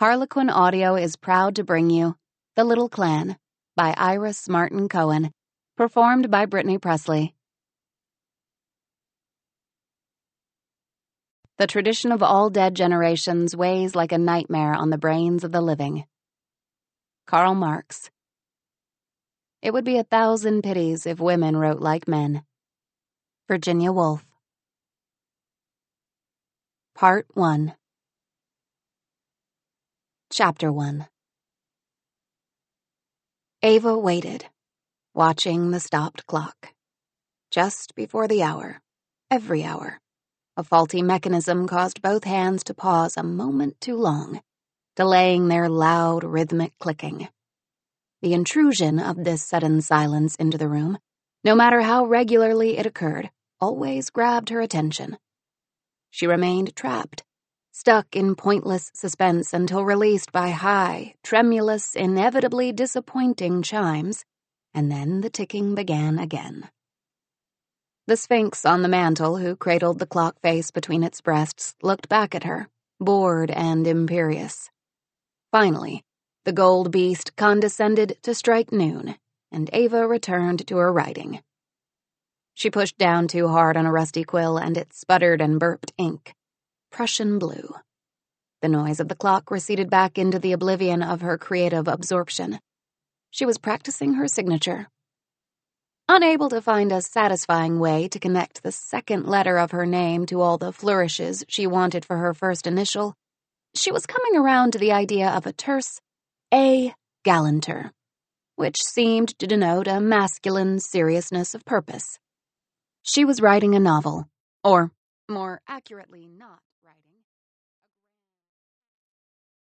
Harlequin Audio is proud to bring you The Little Clan by Iris Martin Cohen, performed by Brittany Presley. The tradition of all dead generations weighs like a nightmare on the brains of the living. Karl Marx. It would be 1,000 pities if women wrote like men. Virginia Woolf. Part 1. Chapter 1. Ava waited, watching the stopped clock. Just before the hour, every hour, a faulty mechanism caused both hands to pause a moment too long, delaying their loud, rhythmic clicking. The intrusion of this sudden silence into the room, no matter how regularly it occurred, always grabbed her attention. She remained trapped, stuck in pointless suspense until released by high, tremulous, inevitably disappointing chimes, and then the ticking began again. The Sphinx on the mantel, who cradled the clock face between its breasts, looked back at her, bored and imperious. Finally, the gold beast condescended to strike noon, and Ava returned to her writing. She pushed down too hard on a rusty quill, and it sputtered and burped ink. Prussian blue. The noise of the clock receded back into the oblivion of her creative absorption. She was practicing her signature. Unable to find a satisfying way to connect the second letter of her name to all the flourishes she wanted for her first initial, she was coming around to the idea of a terse A. Gallanter, which seemed to denote a masculine seriousness of purpose. She was writing a novel, or, more accurately, not.